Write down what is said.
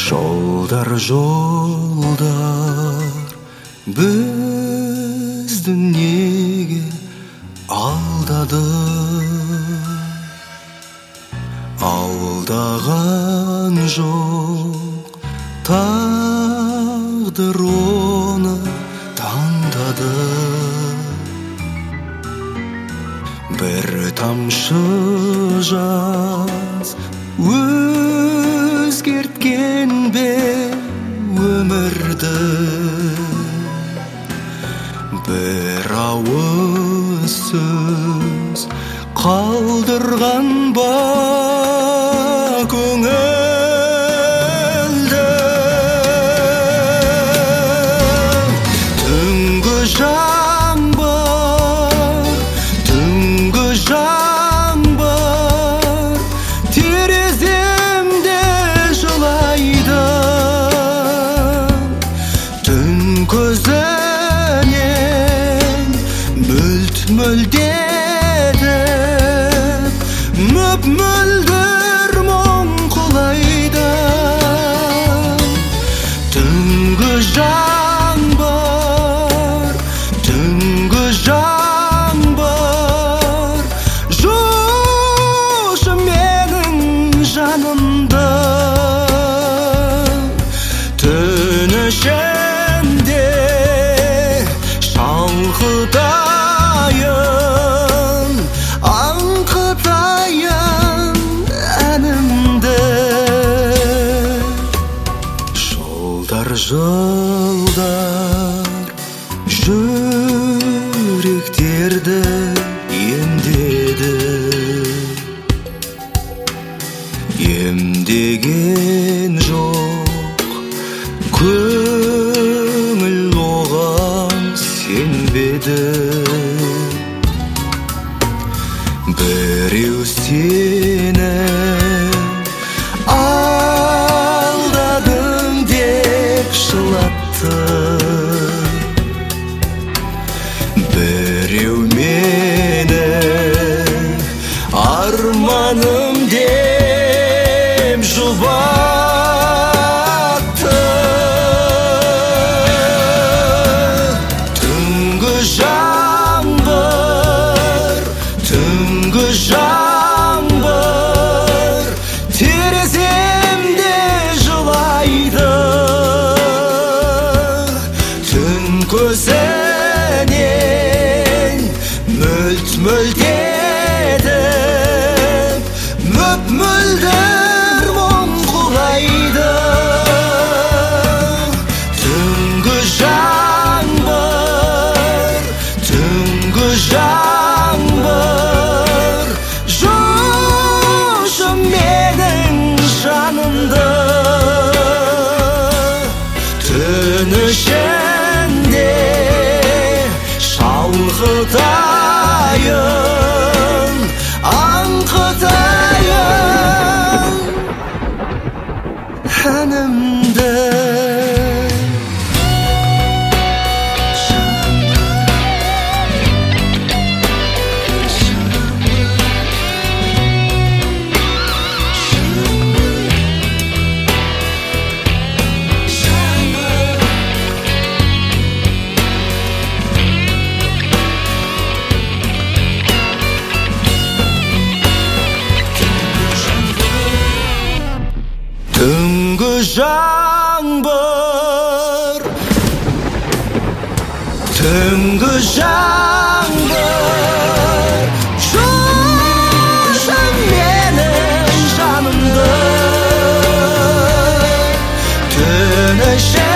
Жолдар, жолдар, бізді неге алдады? Алдаған жоқ, тағдыр оны таңдады. Бір тамшы жас өзгерткен бе өмірді? Бір ауыз сөз қалдырған ба көңілді? Түнгі жаңбыр, түнгі жаңбыр тереземде жылайды. Түн көзінен мөлт-мөлдетіп мөп-мөлдір мұң құлайды. Түнгі жаңбыр, түнгі жаңбыр жушы менің жанымды. Түн ішінде шалқытайын, аңқытайын әнімді. Жолдар, жолдар, жүректерді емдеді. Емдеген жоқ, көңіл оған сенбеді. Біреу сені алдадың деп жылатты. Біреу мені арманым деп жұбатты. Түнгі жаңбыр, түнгі жаңбыр тереземде жылайды. Түн көзінен мөлт-мөлдетіп мөп-мөлдір мұң құлайды. Түнгі жаңбыр, түнгі жаңбыр жушы менің жанымды. Түн ішінде шалқытайын, аңқытайын әнімді. Түнгі жаңбыр, түнгі жаңбыр жушы менің жанымды. Түн ішінде